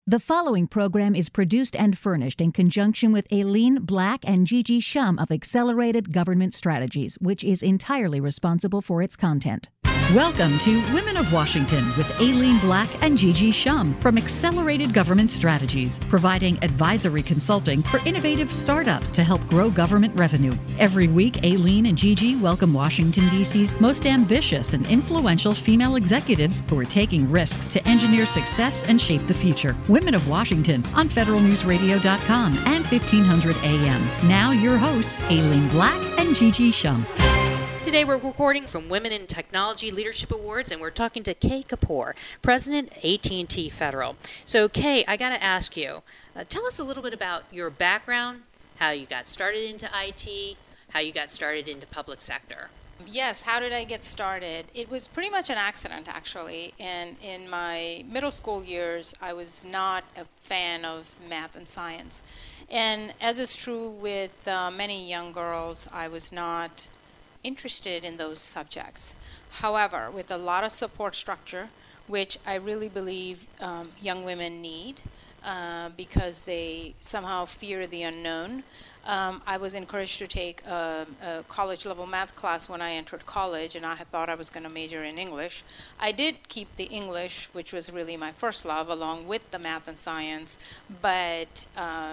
The following program is produced and furnished in conjunction with Aileen Black and Gigi Shum of Accelerated Government Strategies, which is entirely responsible for its content. Welcome to Women of Washington with Aileen Black and Gigi Shum from Accelerated Government Strategies, providing advisory consulting for innovative startups to help grow government revenue. Every week, Aileen and Gigi welcome Washington, D.C.'s most ambitious and influential female executives who are taking risks to engineer success and shape the future. Women of Washington on federalnewsradio.com and 1500 AM. Now your hosts, Aileen Black and Gigi Shum. Today we're recording from Women in Technology Leadership Awards, and we're talking to Kay Kapoor, President, AT&T Federal. So Kay, I got to ask you, tell us a little bit about your background, how you got started into IT, how you got started into public sector. Yes, how did I get started? It was pretty much an accident, actually. And in my middle school years, I was not a fan of math and science. And as is true with many young girls, I was not interested in those subjects. However, with a lot of support structure, which I really believe young women need because they somehow fear the unknown, I was encouraged to take a college-level math class when I entered college, and I had thought I was going to major in English. I did keep the English, which was really my first love, along with the math and science, but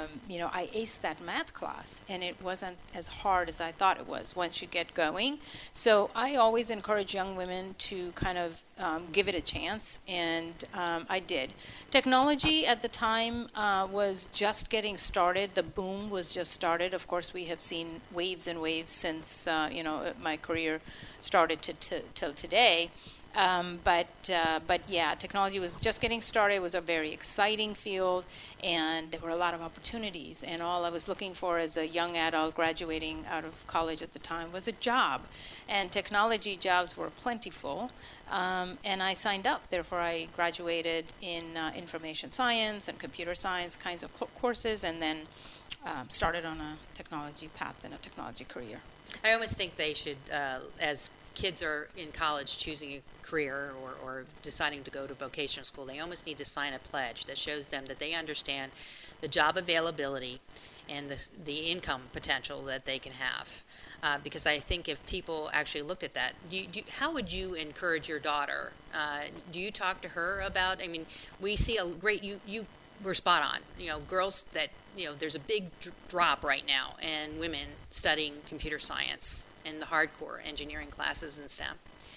I aced that math class, and it wasn't as hard as I thought it was once you get going. So I always encourage young women to kind of give it a chance, and I did. Technology at the time was just getting started. The boom was just started. Of course, we have seen waves and waves since my career started till today. But yeah, technology was just getting started. It was a very exciting field, and there were a lot of opportunities. And all I was looking for as a young adult graduating out of college at the time was a job. And technology jobs were plentiful, and I signed up. Therefore, I graduated in information science and computer science kinds of courses, and then started on a technology path and a technology career. I almost think they should, as kids are in college choosing a career or deciding to go to vocational school, they almost need to sign a pledge that shows them that they understand the job availability and the income potential that they can have. Because I think if people actually looked at that, how would you encourage your daughter? Do you talk to her about, we see a great, you were spot on, girls that, there's a big drop right now in women studying computer science and the hardcore engineering classes in STEM.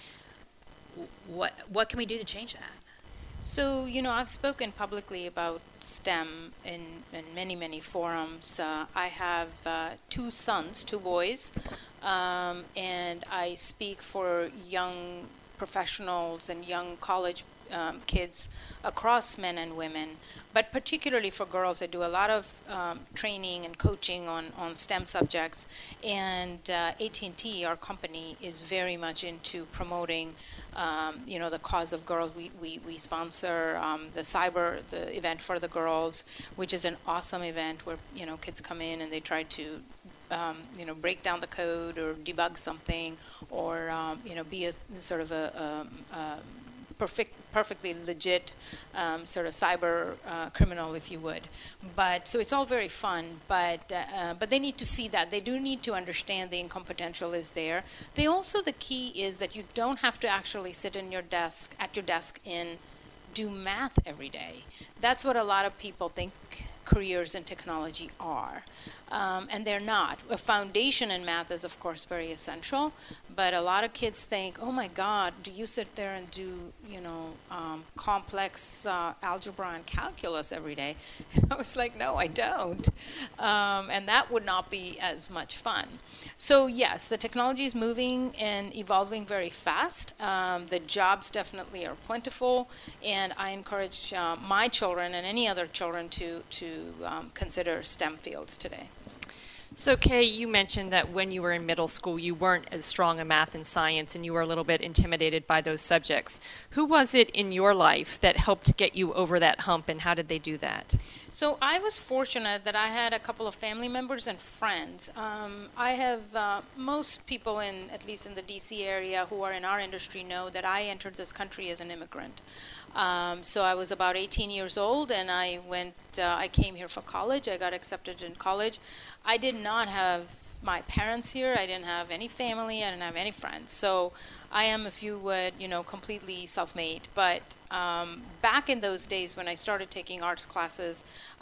What can we do to change that? So, I've spoken publicly about STEM in many, many forums. I have two boys, and I speak for young professionals and young college kids across men and women, but particularly for girls. I do a lot of training and coaching on STEM subjects, and AT&T, our company, is very much into promoting the cause of girls. We sponsor the event for the girls, which is an awesome event where kids come in and they try to break down the code or debug something, or be a sort of a perfectly legit sort of cyber criminal, if you would. But so it's all very fun, but they need to see that. They do need to understand the income potential is there. The key is that you don't have to actually sit at your desk and do math every day. That's what a lot of people think careers in technology are, and they're not. A foundation in math is, of course, very essential, but a lot of kids think, oh my God, do you sit there and do complex algebra and calculus every day? And I was like, no, I don't, and that would not be as much fun. So yes, the technology is moving and evolving very fast. The jobs definitely are plentiful, and I encourage my children and any other children to consider STEM fields today. So Kay, you mentioned that when you were in middle school, you weren't as strong in math and science, and you were a little bit intimidated by those subjects. Who was it in your life that helped get you over that hump, and how did they do that? So I was fortunate that I had a couple of family members and friends. I have most people at least in the D.C. area who are in our industry know that I entered this country as an immigrant. So I was about 18 years old, and I came here for college. I got accepted in college. I did not have my parents here. I didn't have any family. I didn't have any friends. So I am, if you would, completely self-made. But back in those days when I started taking arts classes,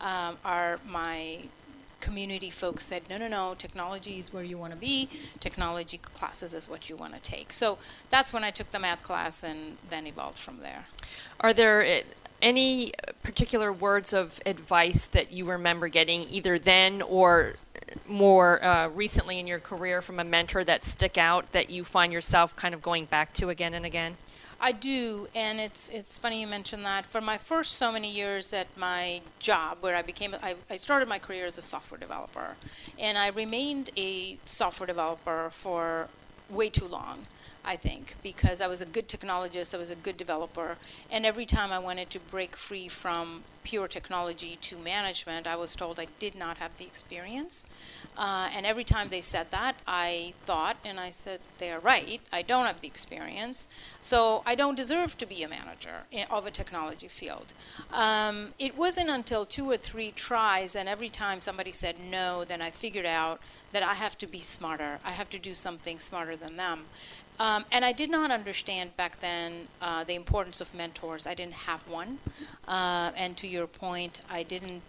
my community folks said, no, technology is where you want to be. Technology classes is what you want to take. So that's when I took the math class and then evolved from there. Are there any particular words of advice that you remember getting either then or more recently in your career from a mentor that stick out that you find yourself kind of going back to again and again? I do, and it's funny you mentioned that. For my first so many years at my job, where I started my career as a software developer, and I remained a software developer for way too long, I think, because I was a good technologist, I was a good developer, and every time I wanted to break free from pure technology to management, I was told I did not have the experience. And every time they said that, I thought, and I said, they're right, I don't have the experience, so I don't deserve to be a manager of a technology field. It wasn't until 2 or 3 tries, and every time somebody said no, then I figured out that I have to be smarter. I have to do something smarter than them. And I did not understand back then the importance of mentors. I didn't have one. And to your point, I didn't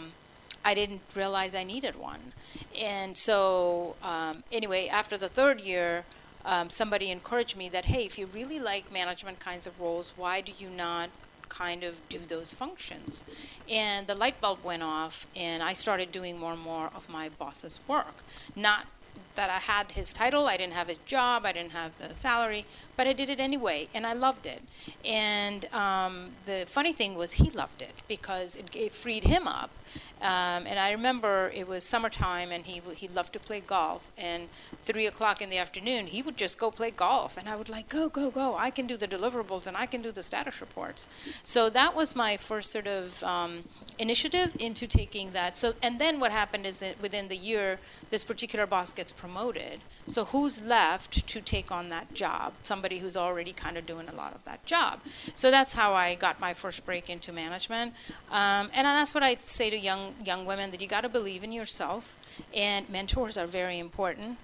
realize I needed one. And so anyway, after the 3rd year, somebody encouraged me that, hey, if you really like management kinds of roles, why do you not kind of do those functions? And the light bulb went off, and I started doing more and more of my boss's work. Not that I had his title, I didn't have his job, I didn't have the salary, but I did it anyway, and I loved it. And the funny thing was he loved it because it freed him up. And I remember it was summertime, and he loved to play golf, and 3 o'clock in the afternoon, he would just go play golf, and I would like, go, I can do the deliverables, and I can do the status reports. So that was my first sort of initiative into taking that. So, and then what happened is that within the year, this particular boss gets promoted. So who's left to take on that job? Somebody who's already kind of doing a lot of that job. So that's how I got my first break into management. And that's what I'd say to young women, that you got to believe in yourself, and mentors are very important.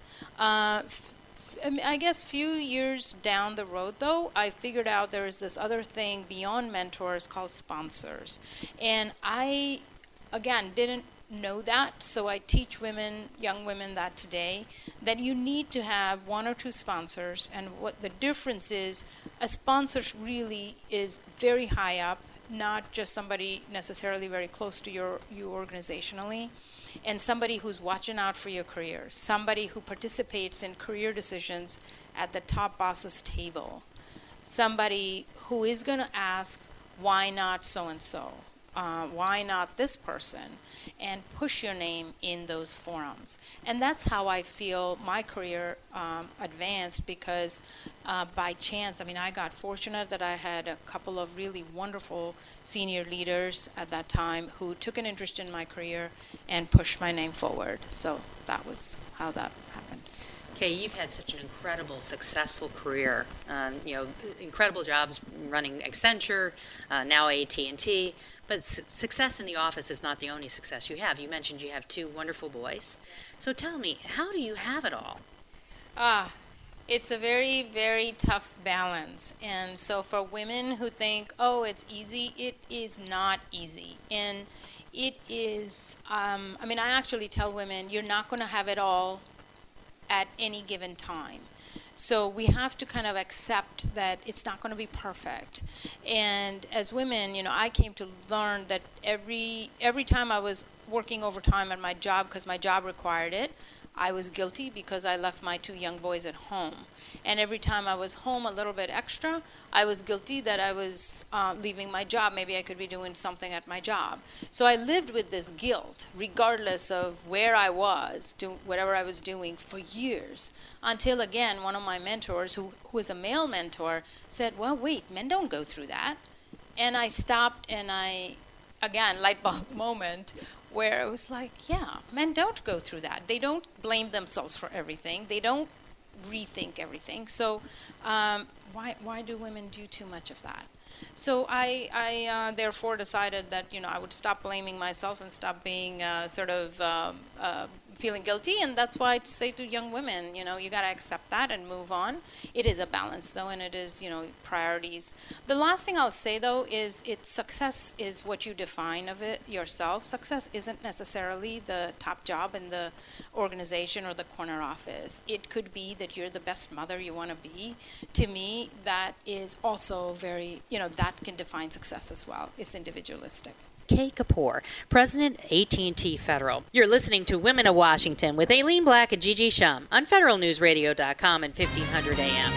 I guess few years down the road, though, I figured out there is this other thing beyond mentors called sponsors. And I, again, didn't know that, so I teach young women that today, that you need to have 1 or 2 sponsors, and what the difference is, a sponsor really is very high up, not just somebody necessarily very close to you organizationally, and somebody who's watching out for your career, somebody who participates in career decisions at the top boss's table, somebody who is going to ask, why not so-and-so? Why not this person? And push your name in those forums. And that's how I feel my career advanced, because by chance, I got fortunate that I had a couple of really wonderful senior leaders at that time who took an interest in my career and pushed my name forward. So that was how that happened. Okay, you've had such an incredible, successful career. Incredible jobs running Accenture, now AT&T. But success in the office is not the only success you have. You mentioned you have 2 wonderful boys. So tell me, how do you have it all? It's a very, very tough balance. And so for women who think, oh, it's easy, it is not easy. And it is, I actually tell women, you're not going to have it all at any given time. So we have to kind of accept that it's not going to be perfect. And as women, I came to learn that every time I was working overtime at my job because my job required it, I was guilty because I left my 2 young boys at home. And every time I was home a little bit extra, I was guilty that I was leaving my job. Maybe I could be doing something at my job. So I lived with this guilt, regardless of where I was, whatever I was doing, for years. Until, again, one of my mentors, who was a male mentor, said, well, wait, men don't go through that. And I stopped, and again, light bulb moment, where it was like, yeah, men don't go through that. They don't blame themselves for everything. They don't rethink everything. So why do women do too much of that? So I therefore decided that I would stop blaming myself and stop being feeling guilty, and that's why I say to young women, you got to accept that and move on. It is a balance though, and it is priorities. The last thing I'll say though is success is what you define of it yourself. Success isn't necessarily the top job in the organization or the corner office. It could be that you're the best mother you want to be. To me, that is also very, that can define success as well. It's individualistic. Kay Kapoor, President, AT&T Federal. You're listening to Women of Washington with Aileen Black and Gigi Shum on federalnewsradio.com and 1500 AM.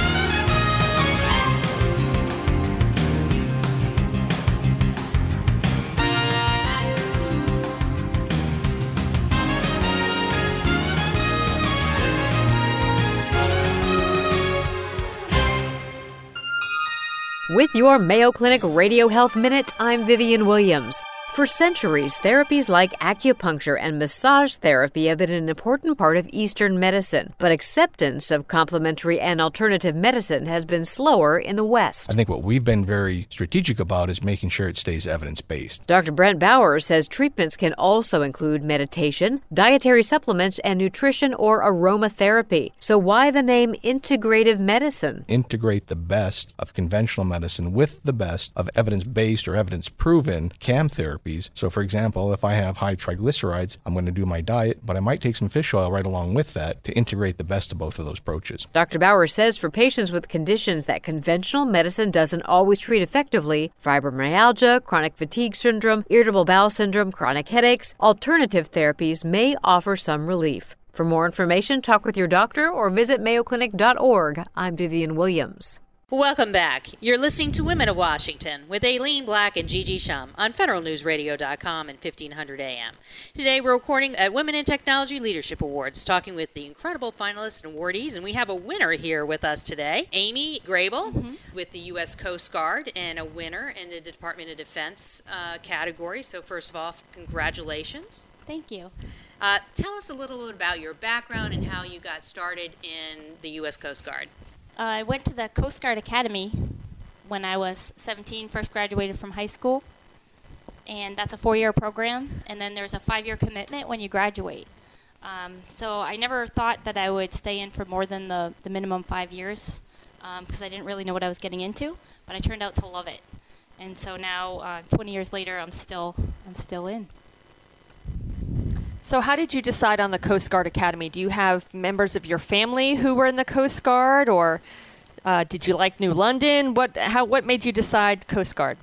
With your Mayo Clinic Radio Health Minute, I'm Vivian Williams. For centuries, therapies like acupuncture and massage therapy have been an important part of Eastern medicine, but acceptance of complementary and alternative medicine has been slower in the West. I think what we've been very strategic about is making sure it stays evidence-based. Dr. Brent Bauer says treatments can also include meditation, dietary supplements, and nutrition or aromatherapy. So why the name integrative medicine? Integrate the best of conventional medicine with the best of evidence-based or evidence-proven CAM therapy. So, for example, if I have high triglycerides, I'm going to do my diet, but I might take some fish oil right along with that to integrate the best of both of those approaches. Dr. Bauer says for patients with conditions that conventional medicine doesn't always treat effectively, fibromyalgia, chronic fatigue syndrome, irritable bowel syndrome, chronic headaches, alternative therapies may offer some relief. For more information, talk with your doctor or visit mayoclinic.org. I'm Vivian Williams. Welcome back. You're listening to Women of Washington with Aileen Black and Gigi Shum on federalnewsradio.com and 1500 AM. Today we're recording at Women in Technology Leadership Awards, talking with the incredible finalists and awardees, and we have a winner here with us today, Amy Grable with the U.S. Coast Guard, and a winner in the Department of Defense category. So first of all, congratulations. Thank you. Tell us a little bit about your background and how you got started in the U.S. Coast Guard. I went to the Coast Guard Academy when I was 17, first graduated from high school, and that's a 4-year program, and then there's a 5-year commitment when you graduate. So I never thought that I would stay in for more than the minimum 5 years because I didn't really know what I was getting into, but I turned out to love it. And so now, 20 years later, I'm still in. So how did you decide on the Coast Guard Academy? Do you have members of your family who were in the Coast Guard, or did you like New London? What made you decide Coast Guard?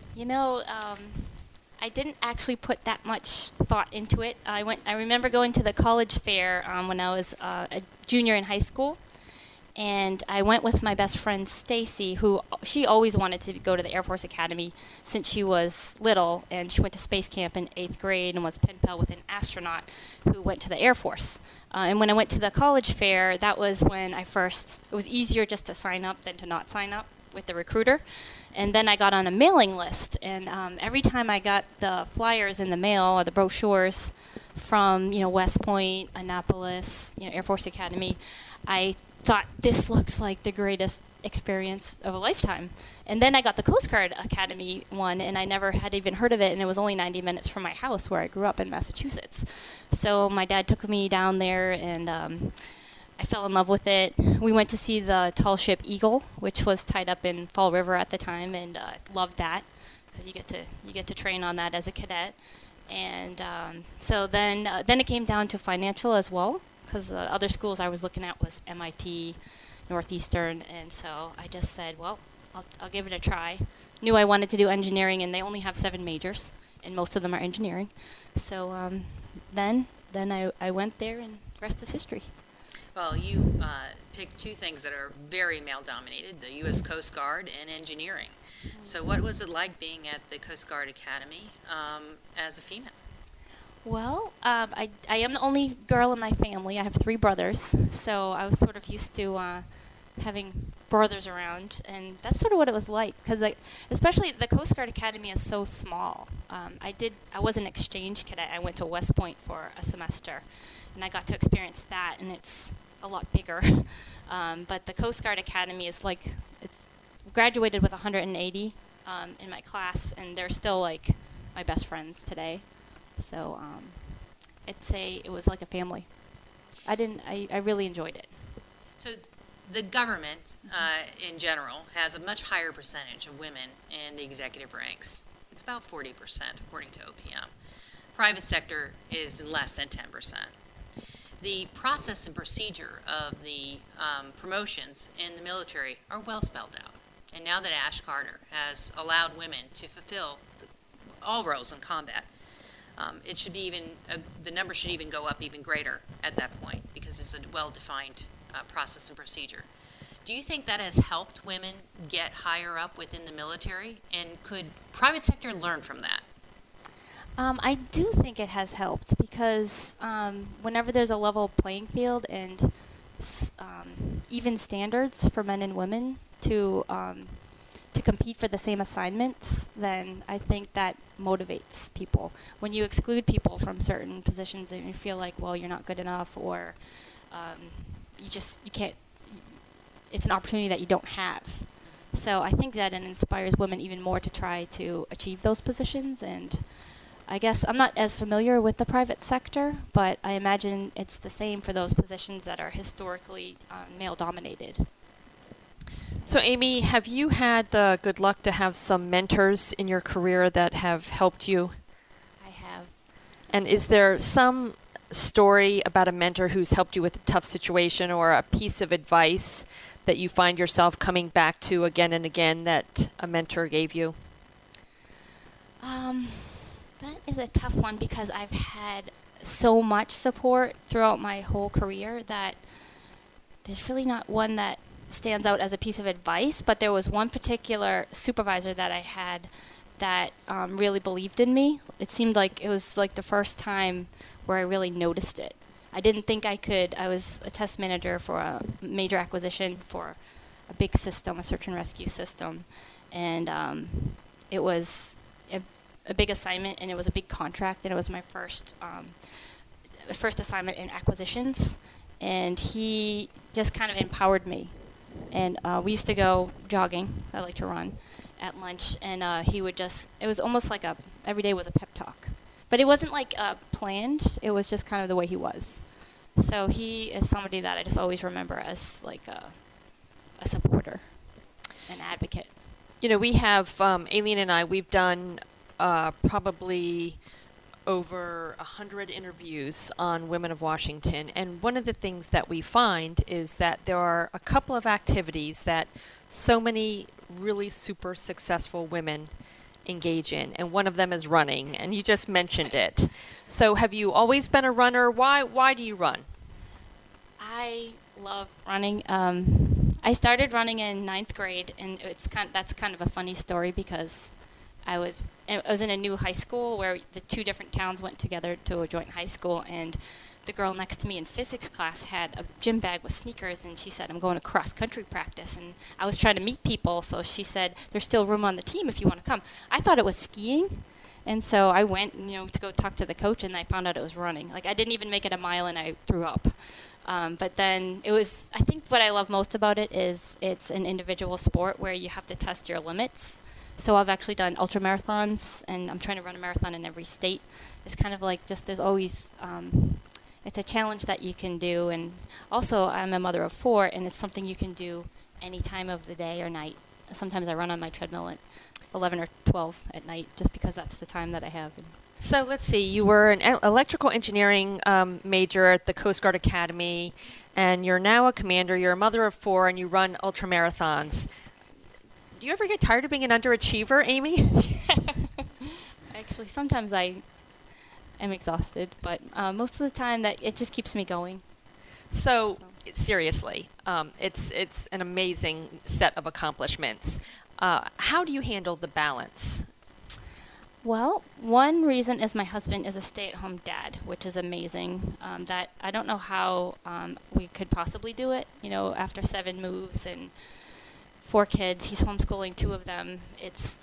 I didn't actually put that much thought into it. I remember going to the college fair when I was a junior in high school, and I went with my best friend Stacy, who she always wanted to go to the Air Force Academy since she was little, and she went to space camp in 8th grade and was pen pal with an astronaut who went to the Air Force. And when I went to the college fair, that was when it was easier just to sign up than to not sign up with the recruiter. And then I got on a mailing list, and every time I got the flyers in the mail or the brochures from West Point, Annapolis, Air Force Academy, I thought this looks like the greatest experience of a lifetime. And then I got the Coast Guard Academy one, and I never had even heard of it, and it was only 90 minutes from my house where I grew up in Massachusetts. So my dad took me down there, and I fell in love with it. We went to see the tall ship Eagle, which was tied up in Fall River at the time, and loved that because you get to train on that as a cadet. And so then it came down to financial as well, because the other schools I was looking at was MIT, Northeastern, and so I just said, well, I'll give it a try. Knew I wanted to do engineering, and they only have 7 majors, and most of them are engineering. So then I went there, and the rest is history. Well, you picked 2 things that are very male-dominated, the U.S. Coast Guard and engineering. So what was it like being at the Coast Guard Academy as a female? Well, I am the only girl in my family. I have 3 brothers, so I was sort of used to having brothers around, and that's sort of what it was like. Because especially the Coast Guard Academy is so small. I was an exchange cadet. I went to West Point for a semester, and I got to experience that, and it's a lot bigger. But the Coast Guard Academy is it's graduated with 180 in my class, and they're still like my best friends today. So I'd say it was like a family. I really enjoyed it. So the government, in general, has a much higher percentage of women in the executive ranks. It's about 40%, according to OPM. Private sector is less than 10%. The process and procedure of the promotions in the military are well spelled out. And now that Ash Carter has allowed women to fulfill all roles in combat, it should be the number should even go up even greater at that point, because it's a well-defined process and procedure. Do you think that has helped women get higher up within the military? And could private sector learn from that? I do think it has helped, because whenever there's a level playing field and even standards for men and women to compete for the same assignments, then I think that motivates people. When you exclude people from certain positions and you feel like, well, you're not good enough, or you can't, it's an opportunity that you don't have. So I think that it inspires women even more to try to achieve those positions. And I guess I'm not as familiar with the private sector, but I imagine it's the same for those positions that are historically male-dominated. So Amy, have you had the good luck to have some mentors in your career that have helped you? I have. And is there some story about a mentor who's helped you with a tough situation, or a piece of advice that you find yourself coming back to again and again that a mentor gave you? That is a tough one, because I've had so much support throughout my whole career that there's really not one that stands out as a piece of advice, but there was one particular supervisor that I had that really believed in me. It seemed like it was like the first time where I really noticed it. I didn't think I could. I was a test manager for a major acquisition for a big system, a search and rescue system, and it was a big assignment, and it was a big contract, and it was my first assignment in acquisitions, and he just kind of empowered me. And we used to go jogging. I like to run at lunch, and he would just, it was almost like every day was a pep talk. But it wasn't like planned. It was just kind of the way he was. So he is somebody that I just always remember as like a supporter, an advocate. You know, we have, Aileen and I, we've done probably over 100 interviews on Women of Washington, and one of the things that we find is that there are a couple of activities that so many really super successful women engage in, and one of them is running, and you just mentioned it. So have you always been a runner? Why do you run? I love running. I started running in 9th grade, and that's kind of a funny story, because I was in a new high school where the two different towns went together to a joint high school, and the girl next to me in physics class had a gym bag with sneakers, and she said, I'm going to cross-country practice. And I was trying to meet people, so she said, there's still room on the team if you want to come. I thought it was skiing, and so I went, to go talk to the coach, and I found out it was running. Like, I didn't even make it a mile, and I threw up. But then I think what I love most about it is it's an individual sport where you have to test your limits. So I've actually done ultramarathons, and I'm trying to run a marathon in every state. It's kind of like there's always, it's a challenge that you can do. And also I'm a mother of 4, and it's something you can do any time of the day or night. Sometimes I run on my treadmill at 11 or 12 at night, just because that's the time that I have. So let's see, you were an electrical engineering major at the Coast Guard Academy, and you're now a commander, you're a mother of 4, and you run ultramarathons. Do you ever get tired of being an underachiever, Amy? Actually, sometimes I am exhausted, but most of the time that it just keeps me going. So. Seriously, it's an amazing set of accomplishments. How do you handle the balance? Well, one reason is my husband is a stay-at-home dad, which is amazing. That I don't know how we could possibly do it. After 7 moves and 4 kids, he's homeschooling 2 of them. It's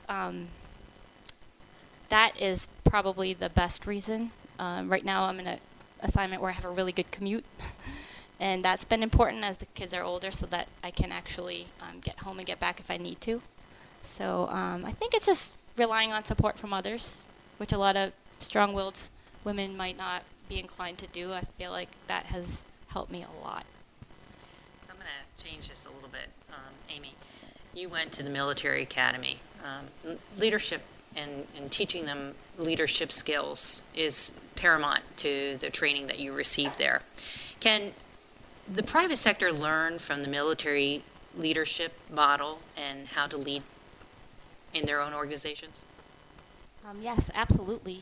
that is probably the best reason. Right now, I'm in an assignment where I have a really good commute. And that's been important as the kids are older, so that I can actually get home and get back if I need to. So I think it's just relying on support from others, which a lot of strong-willed women might not be inclined to do. I feel like that has helped me a lot. So I'm going to change this a little bit. Amy, you went to the military academy. Leadership and teaching them leadership skills is paramount to the training that you received there. Can the private sector learn from the military leadership model and how to lead in their own organizations? Yes, absolutely.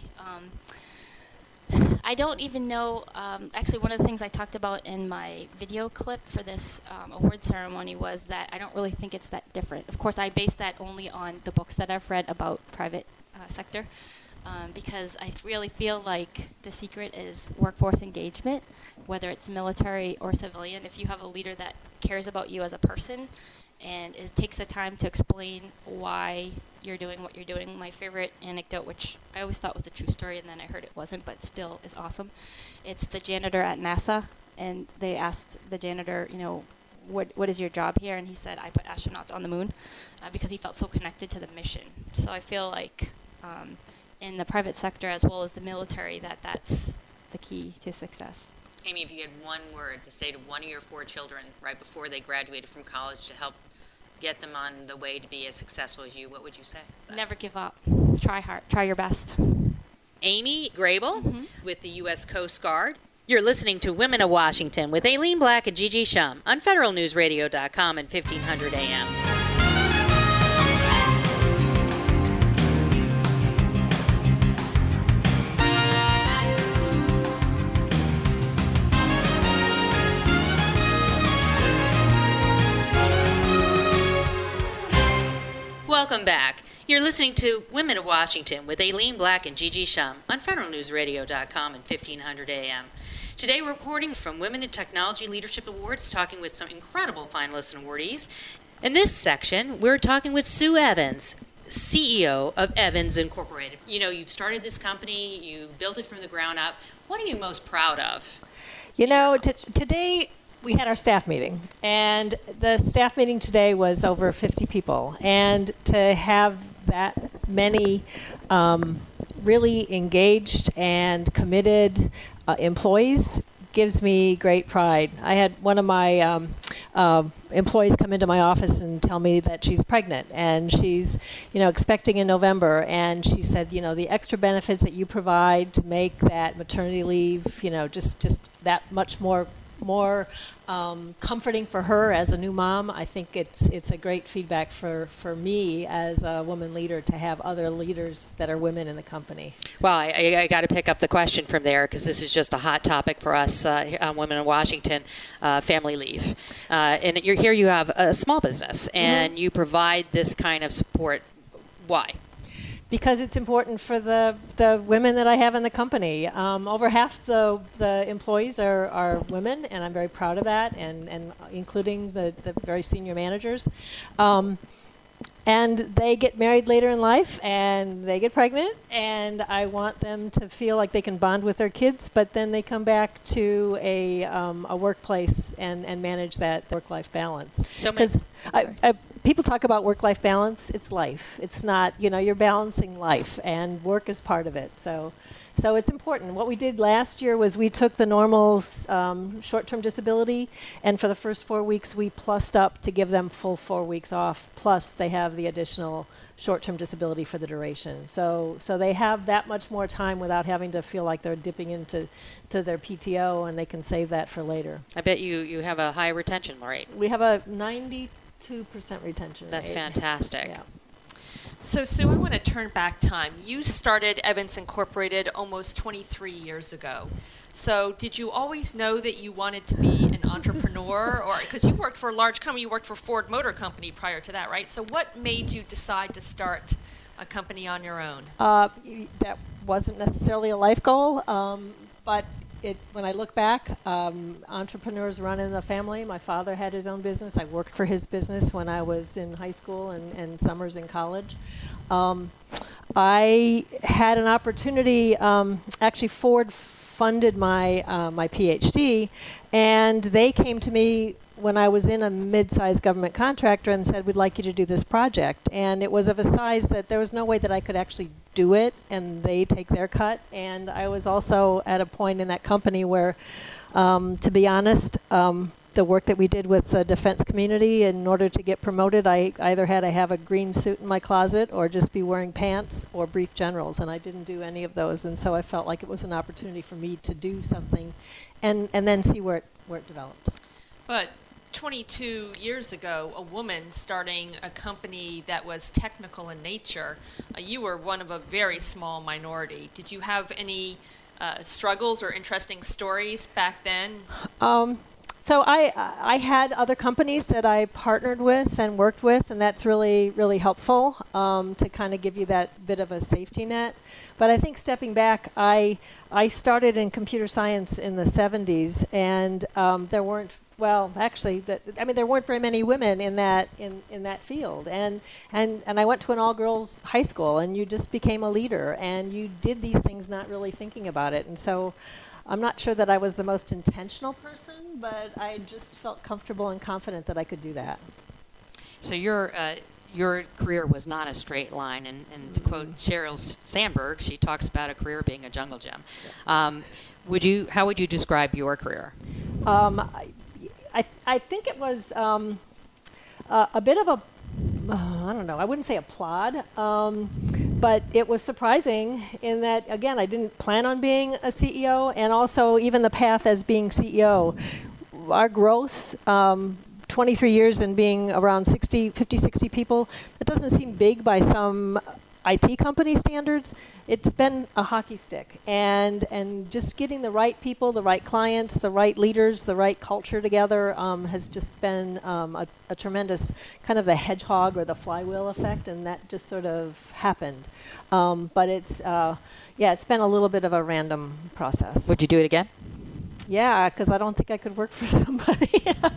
I don't even know, actually one of the things I talked about in my video clip for this award ceremony was that I don't really think it's that different. Of course, I base that only on the books that I've read about private sector, because I really feel like the secret is workforce engagement, whether it's military or civilian. If you have a leader that cares about you as a person and takes the time to explain why you're doing what you're doing. My favorite anecdote, which I always thought was a true story and then I heard it wasn't, but still is awesome. It's the janitor at NASA, and they asked the janitor, what is your job here? And he said, I put astronauts on the moon, because he felt so connected to the mission. So I feel like in the private sector as well as the military, that's the key to success. Amy, if you had one word to say to one of your 4 children right before they graduated from college to help get them on the way to be as successful as you, what would you say? Never give up. Try hard. Try your best. Amy Grable with the U.S. Coast Guard. You're listening to Women of Washington with Aileen Black and Gigi Shum on federalnewsradio.com and 1500 AM. Welcome back. You're listening to Women of Washington with Aileen Black and Gigi Shum on federalnewsradio.com and 1500 AM. Today we're recording from Women in Technology Leadership Awards, talking with some incredible finalists and awardees. In this section, we're talking with Sue Evans, CEO of Evans Incorporated. You've started this company, you built it from the ground up. What are you most proud of? Today we had our staff meeting, and the staff meeting today was over 50 people, and to have that many really engaged and committed employees gives me great pride. I had one of my employees come into my office and tell me that she's pregnant, and she's expecting in November, and she said, the extra benefits that you provide to make that maternity leave just that much more comforting for her as a new mom. I think it's a great feedback for me as a woman leader to have other leaders that are women in the company. Well, I got to pick up the question from there, because this is just a hot topic for us on Women in Washington, family leave. And you have a small business, and you provide this kind of support. Why? Because it's important for the women that I have in the company. Over half the employees are women, and I'm very proud of that, and including the very senior managers. And they get married later in life, and they get pregnant, and I want them to feel like they can bond with their kids, but then they come back to a workplace and manage that work-life balance. Because people talk about work-life balance. It's life. It's not, you're balancing life, and work is part of it. So it's important. What we did last year was we took the normal short-term disability, and for the first 4 weeks, we plussed up to give them full 4 weeks off, plus they have the additional short-term disability for the duration. So they have that much more time without having to feel like they're dipping into their PTO, and they can save that for later. I bet you have a high retention rate. We have a 92% retention rate. That's fantastic. Yeah. So, Sue, I want to turn back time. You started Evans Incorporated almost 23 years ago. So did you always know that you wanted to be an entrepreneur? Or because you worked for a large company, you worked for Ford Motor Company prior to that, right? So what made you decide to start a company on your own? That wasn't necessarily a life goal, but when I look back, entrepreneurs run in the family. My father had his own business. I worked for his business when I was in high school and summers in college. I had an opportunity. Actually, Ford funded my PhD, and they came to me when I was in a mid-sized government contractor and said, we'd like you to do this project. And it was of a size that there was no way that I could actually do it, and they take their cut. And I was also at a point in that company where, to be honest, the work that we did with the defense community, in order to get promoted, I either had to have a green suit in my closet or just be wearing pants or brief generals, and I didn't do any of those. And so I felt like it was an opportunity for me to do something and then see where it developed. But 22 years ago, a woman starting a company that was technical in nature, you were one of a very small minority. Did you have any struggles or interesting stories back then? So I had other companies that I partnered with and worked with, and that's really, really helpful to kind of give you that bit of a safety net. But I think stepping back, I started in computer science in the 70s, and there weren't, well, actually, there weren't very many women in that field. And I went to an all-girls high school, and you just became a leader, and you did these things not really thinking about it. And so I'm not sure that I was the most intentional person, but I just felt comfortable and confident that I could do that. So your career was not a straight line, and to quote Sheryl Sandberg, she talks about a career being a jungle gym. Yeah. How would you describe your career? I think it was a bit of a, I don't know, I wouldn't say a plod, but it was surprising in that, again, I didn't plan on being a CEO, and also even the path as being CEO. Our growth, 23 years and being around 50, 60 people, that doesn't seem big by some IT company standards. It's been a hockey stick, and just getting the right people, the right clients, the right leaders, the right culture together has just been a tremendous kind of the hedgehog or the flywheel effect, and that just sort of happened. But it's been a little bit of a random process. Would you do it again? Yeah, because I don't think I could work for somebody.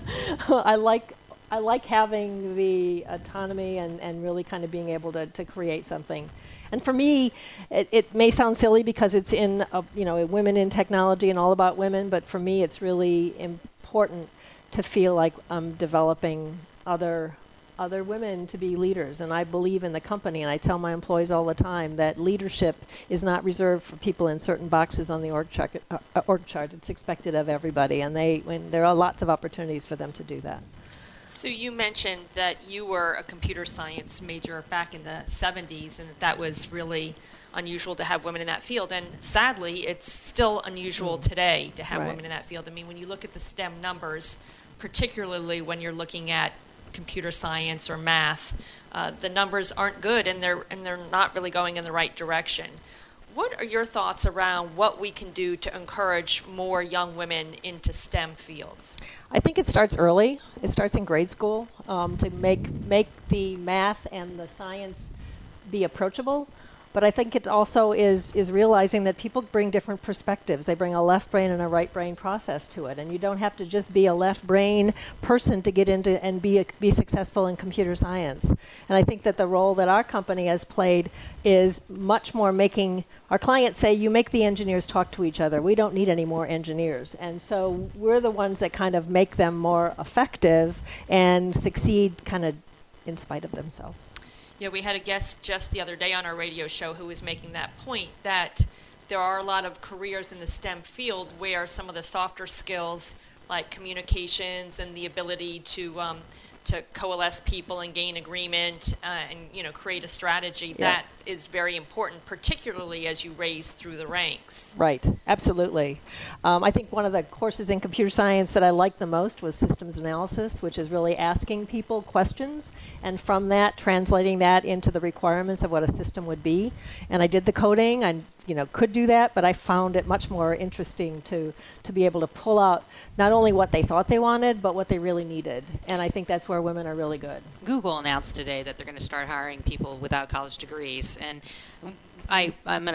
I like having the autonomy and really kind of being able to create something. And for me, it may sound silly because it's in women in technology and all about women, but for me, it's really important to feel like I'm developing other women to be leaders. And I believe in the company, and I tell my employees all the time that leadership is not reserved for people in certain boxes on the org chart. It's expected of everybody, and there are lots of opportunities for them to do that. So you mentioned that you were a computer science major back in the 70s, and that was really unusual to have women in that field. And sadly, it's still unusual today to have women in that field. I mean, when you look at the STEM numbers, particularly when you're looking at computer science or math, the numbers aren't good, and they're not really going in the right direction. What are your thoughts around what we can do to encourage more young women into STEM fields? I think it starts early. It starts in grade school to make the math and the science be approachable. But I think it also is realizing that people bring different perspectives. They bring a left brain and a right brain process to it. And you don't have to just be a left brain person to get into and be successful in computer science. And I think that the role that our company has played is much more making our clients say, you make the engineers talk to each other. We don't need any more engineers. And so we're the ones that kind of make them more effective and succeed kind of in spite of themselves. Yeah, we had a guest just the other day on our radio show who was making that point, that there are a lot of careers in the STEM field where some of the softer skills like communications and the ability to coalesce people and gain agreement and create a strategy, that is very important, particularly as you raise through the ranks. Right, absolutely. I think one of the courses in computer science that I liked the most was systems analysis, which is really asking people questions and from that translating that into the requirements of what a system would be. And I did the coding. I could do that, but I found it much more interesting to be able to pull out not only what they thought they wanted, but what they really needed. And I think that's where women are really good. Google announced today that they're going to start hiring people without college degrees. And I'm going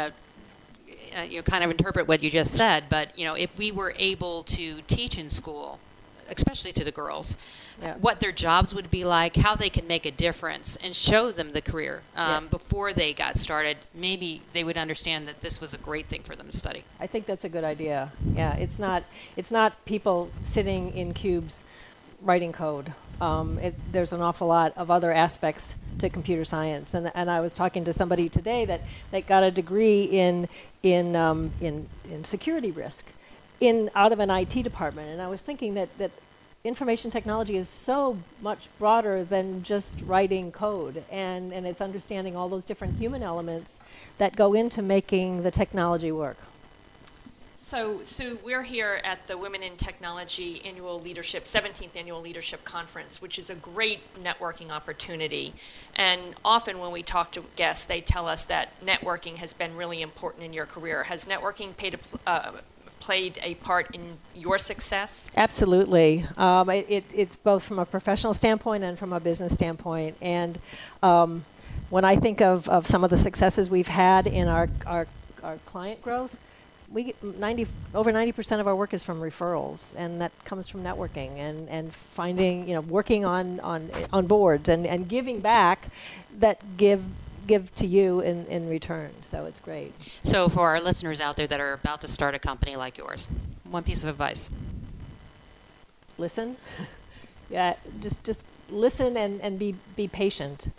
to kind of interpret what you just said, but if we were able to teach in school, especially to the girls, what their jobs would be like, how they can make a difference, and show them the career before they got started, maybe they would understand that this was a great thing for them to study. I think that's a good idea. Yeah, it's not people sitting in cubes writing code. There's an awful lot of other aspects to computer science, and I was talking to somebody today that got a degree in security risk out of an IT department, and I was thinking that information technology is so much broader than just writing code, and it's understanding all those different human elements that go into making the technology work. So Sue, we're here at the Women in Technology 17th Annual Leadership Conference, which is a great networking opportunity. And often when we talk to guests, they tell us that networking has been really important in your career. Has networking played a part in your success? Absolutely. It's both from a professional standpoint and from a business standpoint. And when I think of some of the successes we've had in our client growth, we get over 90% of our work is from referrals, and that comes from networking and finding, working on boards and giving back that give to you in return. So it's great. So for our listeners out there that are about to start a company like yours, one piece of advice. Listen. Yeah, just listen and be patient.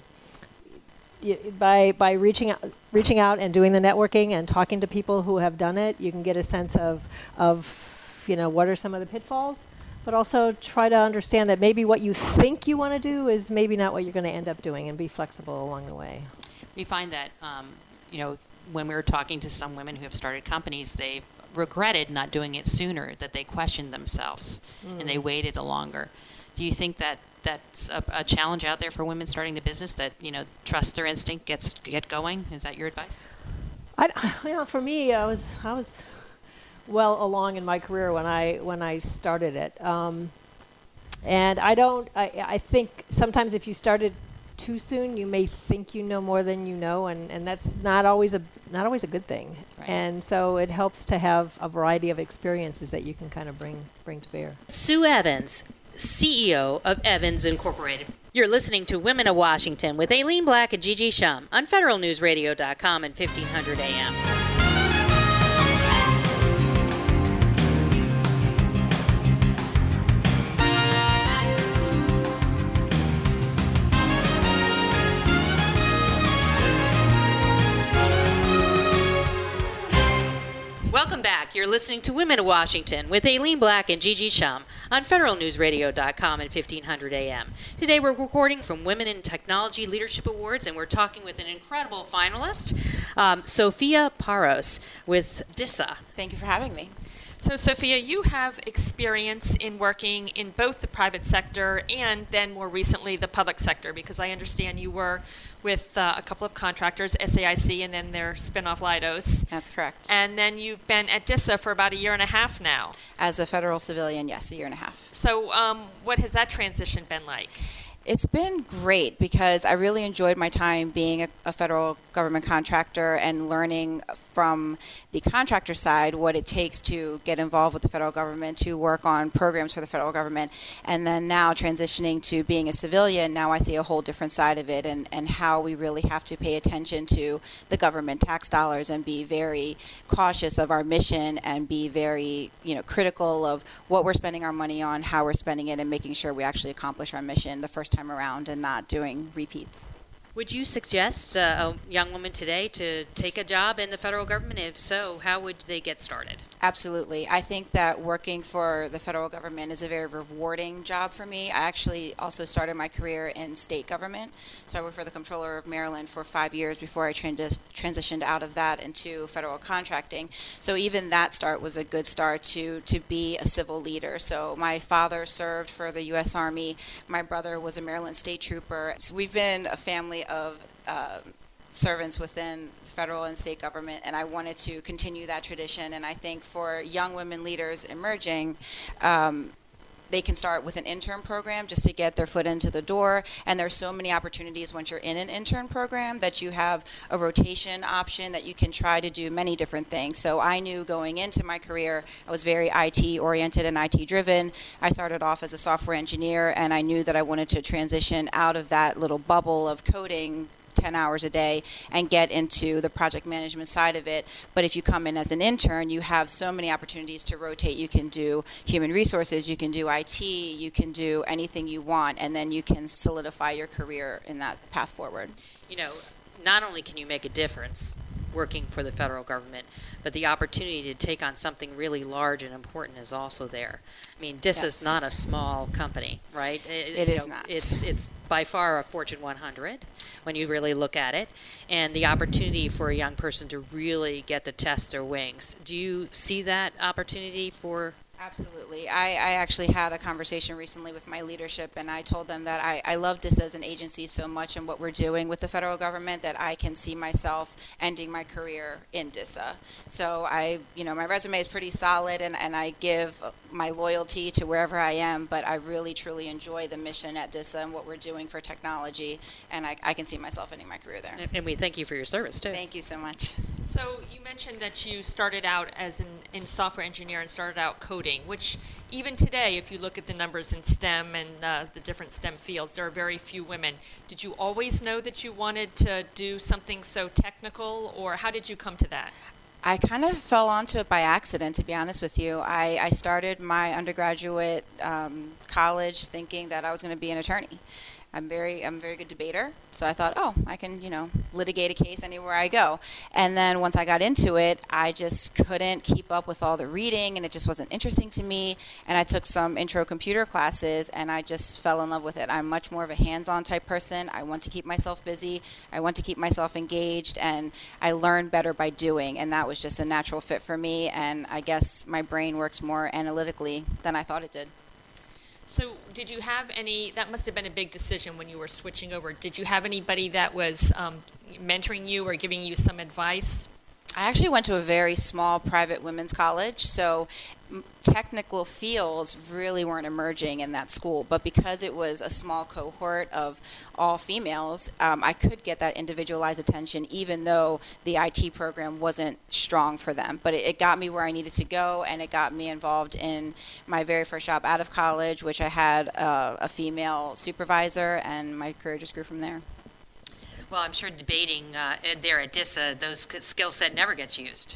By reaching out and doing the networking and talking to people who have done it, you can get a sense of what are some of the pitfalls, but also try to understand that maybe what you think you want to do is maybe not what you're going to end up doing, and be flexible along the way. We find that when we were talking to some women who have started companies, they've regretted not doing it sooner, that they questioned themselves and they waited longer. Do you think that that's a challenge out there for women starting the business, that trust their instinct, get going? Is that your advice? For me, I was well along in my career when I started it, and I think sometimes if you started too soon, you may think you know more than you know, and that's not always a good thing. Right. And so it helps to have a variety of experiences that you can kind of bring to bear. Sue Evans, CEO of Evans Incorporated. You're listening to Women of Washington with Aileen Black and Gigi Shum on federalnewsradio.com and 1500 AM. Welcome back. You're listening to Women of Washington with Aileen Black and Gigi Shum on federalnewsradio.com and 1500 AM. Today we're recording from Women in Technology Leadership Awards, and we're talking with an incredible finalist, Sophia Paros with DISA. Thank you for having me. So, Sophia, you have experience in working in both the private sector and then more recently the public sector, because I understand you were with a couple of contractors, SAIC and then their spinoff Leidos. That's correct. And then you've been at DISA for about a year and a half now. As a federal civilian, yes, a year and a half. So what has that transition been like? It's been great because I really enjoyed my time being a federal government contractor and learning from the contractor side what it takes to get involved with the federal government, to work on programs for the federal government. And then now transitioning to being a civilian, now I see a whole different side of it, and how we really have to pay attention to the government tax dollars and be very cautious of our mission and be very critical of what we're spending our money on, how we're spending it, and making sure we actually accomplish our mission the first time around and not doing repeats. Would you suggest a young woman today to take a job in the federal government? If so, how would they get started? Absolutely. I think that working for the federal government is a very rewarding job for me. I actually also started my career in state government. So I worked for the Comptroller of Maryland for 5 years before I transitioned out of that into federal contracting. So even that start was a good start to be a civil leader. So my father served for the U.S. Army. My brother was a Maryland state trooper. So we've been a family of servants within the federal and state government, and I wanted to continue that tradition. And I think for young women leaders emerging, they can start with an intern program just to get their foot into the door. And there's so many opportunities once you're in an intern program that you have a rotation option that you can try to do many different things. So I knew going into my career, I was very IT oriented and IT driven. I started off as a software engineer, and I knew that I wanted to transition out of that little bubble of coding 10 hours a day and get into the project management side of it. But if you come in as an intern, you have so many opportunities to rotate. You can do human resources, you can do IT, you can do anything you want, and then you can solidify your career in that path forward. You know, not only can you make a difference working for the federal government, but the opportunity to take on something really large and important is also there. I mean, DISA is not a small company, right? It is not. It's by far a Fortune 100 when you really look at it, and the opportunity for a young person to really get to test their wings. Do you see that opportunity for? Absolutely. I actually had a conversation recently with my leadership, and I told them that I love DISA as an agency so much and what we're doing with the federal government that I can see myself ending my career in DISA. So my resume is pretty solid, and I give my loyalty to wherever I am, but I really, truly enjoy the mission at DISA and what we're doing for technology, and I can see myself ending my career there. And we thank you for your service, too. Thank you so much. So you mentioned that you started out as in software engineer and started out coding, which even today, if you look at the numbers in STEM and the different STEM fields, there are very few women. Did you always know that you wanted to do something so technical, or how did you come to that? I kind of fell onto it by accident, to be honest with you. I started my undergraduate college thinking that I was going to be an attorney. I'm a very good debater, so I thought, I can, litigate a case anywhere I go. And then once I got into it, I just couldn't keep up with all the reading, and it just wasn't interesting to me. And I took some intro computer classes, and I just fell in love with it. I'm much more of a hands-on type person. I want to keep myself busy. I want to keep myself engaged, and I learn better by doing, and that was just a natural fit for me. And I guess my brain works more analytically than I thought it did. So did you have that must have been a big decision when you were switching over. Did you have anybody that was mentoring you or giving you some advice? I actually went to a very small private women's college, so technical fields really weren't emerging in that school. But because it was a small cohort of all females, I could get that individualized attention even though the IT program wasn't strong for them. But it got me where I needed to go, and it got me involved in my very first job out of college, which I had a female supervisor, and my career just grew from there. Well, I'm sure debating there at DISA, those skill set never gets used.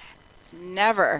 Never.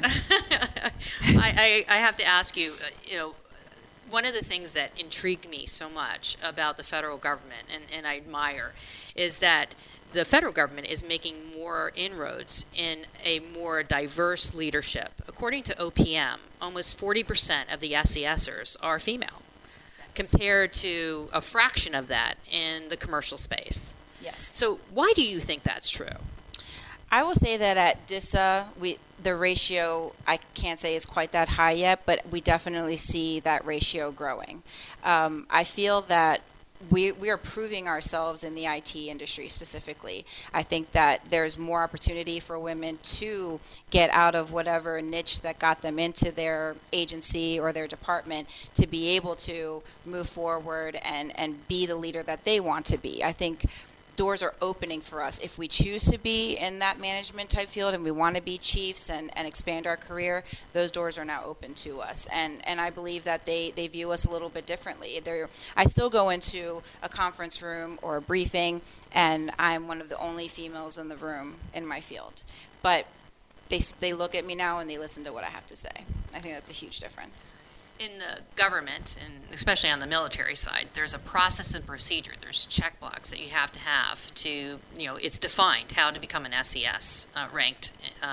I have to ask you, one of the things that intrigued me so much about the federal government, and I admire, is that the federal government is making more inroads in a more diverse leadership. According to OPM, almost 40% of the SESers are female, compared to a fraction of that in the commercial space. Yes. So why do you think that's true? I will say that at DISA, the ratio, I can't say is quite that high yet, but we definitely see that ratio growing. I feel that we are proving ourselves in the IT industry specifically. I think that there's more opportunity for women to get out of whatever niche that got them into their agency or their department to be able to move forward and be the leader that they want to be. I think doors are opening for us. If we choose to be in that management type field and we want to be chiefs and expand our career, those doors are now open to us. And I believe that they view us a little bit differently. I still go into a conference room or a briefing, and I'm one of the only females in the room in my field. But they look at me now and they listen to what I have to say. I think that's a huge difference. In the government, and especially on the military side, there's a process and procedure. There's check blocks that you have to, it's defined how to become an SES ranked,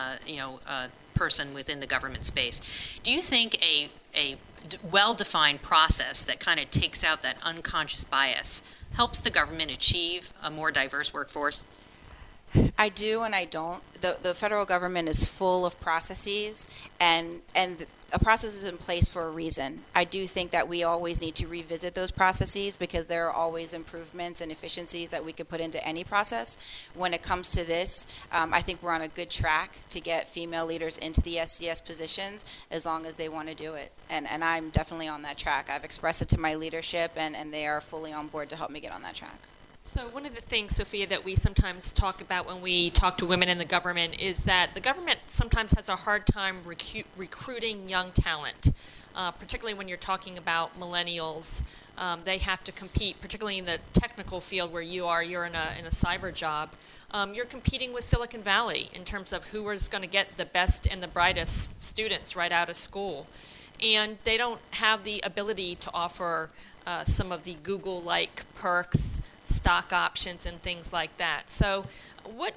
person within the government space. Do you think a well-defined process that kind of takes out that unconscious bias helps the government achieve a more diverse workforce? I do and I don't. The federal government is full of processes, and a process is in place for a reason. I do think that we always need to revisit those processes because there are always improvements and efficiencies that we could put into any process. When it comes to this, I think we're on a good track to get female leaders into the SES positions as long as they want to do it. And I'm definitely on that track. I've expressed it to my leadership, and they are fully on board to help me get on that track. So one of the things, Sophia, that we sometimes talk about when we talk to women in the government is that the government sometimes has a hard time recruiting young talent, particularly when you're talking about millennials. They have to compete, particularly in the technical field where you're in a cyber job. You're competing with Silicon Valley in terms of who is going to get the best and the brightest students right out of school. And they don't have the ability to offer some of the Google-like perks, stock options, and things like that. So what,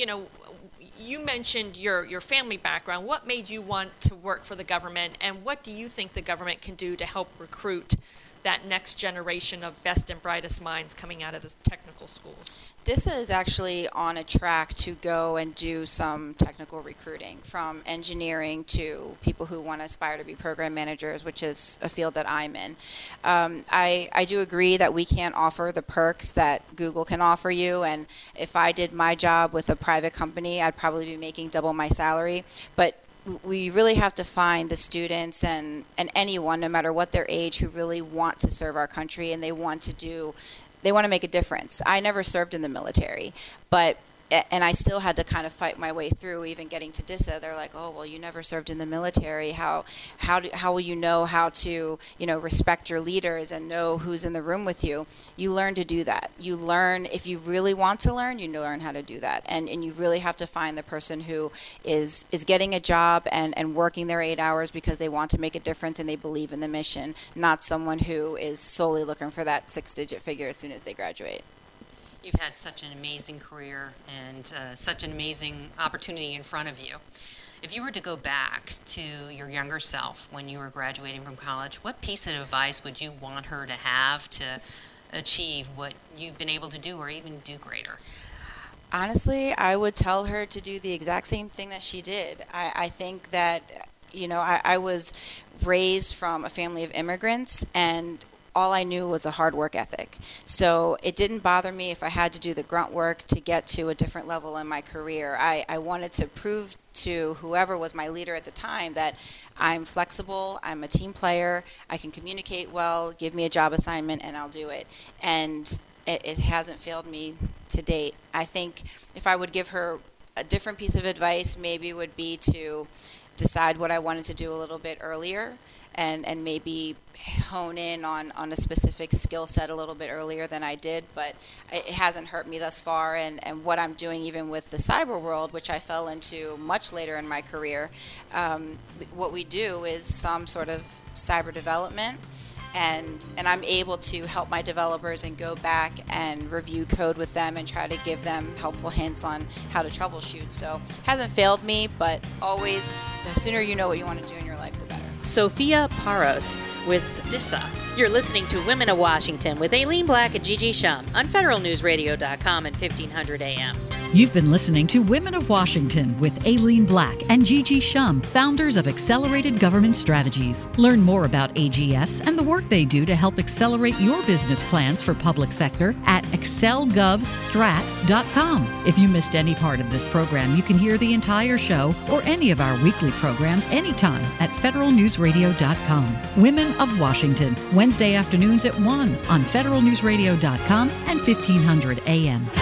you mentioned your family background. What made you want to work for the government, and what do you think the government can do to help recruit that next generation of best and brightest minds coming out of the technical schools? DISA is actually on a track to go and do some technical recruiting, from engineering to people who want to aspire to be program managers, which is a field that I'm in. I do agree that we can't offer the perks that Google can offer you, and if I did my job with a private company, I'd probably be making double my salary. But we really have to find the students and anyone, no matter what their age, who really want to serve our country and they want to make a difference. I never served in the military, and I still had to kind of fight my way through even getting to DISA. They're like, oh, well, you never served in the military. How will you know how to, respect your leaders and know who's in the room with you? You learn to do that. You learn, if you really want to learn, you learn how to do that. And you really have to find the person who is getting a job and working their 8 hours because they want to make a difference and they believe in the mission, not someone who is solely looking for that 6-digit figure as soon as they graduate. You've had such an amazing career and such an amazing opportunity in front of you. If you were to go back to your younger self when you were graduating from college, what piece of advice would you want her to have to achieve what you've been able to do or even do greater? Honestly, I would tell her to do the exact same thing that she did. I think that, I was raised from a family of immigrants, and all I knew was a hard work ethic. So it didn't bother me if I had to do the grunt work to get to a different level in my career. I wanted to prove to whoever was my leader at the time that I'm flexible, I'm a team player, I can communicate well, give me a job assignment, and I'll do it. And it hasn't failed me to date. I think if I would give her a different piece of advice, maybe it would be to decide what I wanted to do a little bit earlier, and maybe hone in on a specific skill set a little bit earlier than I did. But it hasn't hurt me thus far, and what I'm doing even with the cyber world, which I fell into much later in my career, what we do is some sort of cyber development, and I'm able to help my developers and go back and review code with them and try to give them helpful hints on how to troubleshoot. So hasn't failed me, but always the sooner you know what you want to do in your life, the better. Sophia Paros with DISA. You're listening to Women of Washington with Aileen Black and Gigi Shum on federalnewsradio.com and 1500 AM. You've been listening to Women of Washington with Aileen Black and Gigi Shum, founders of Accelerated Government Strategies. Learn more about AGS and the work they do to help accelerate your business plans for public sector at excelgovstrat.com. If you missed any part of this program, you can hear the entire show or any of our weekly programs anytime at federalnewsradio.com. Women of Washington, Wednesday afternoons at 1 on federalnewsradio.com and 1500 AM.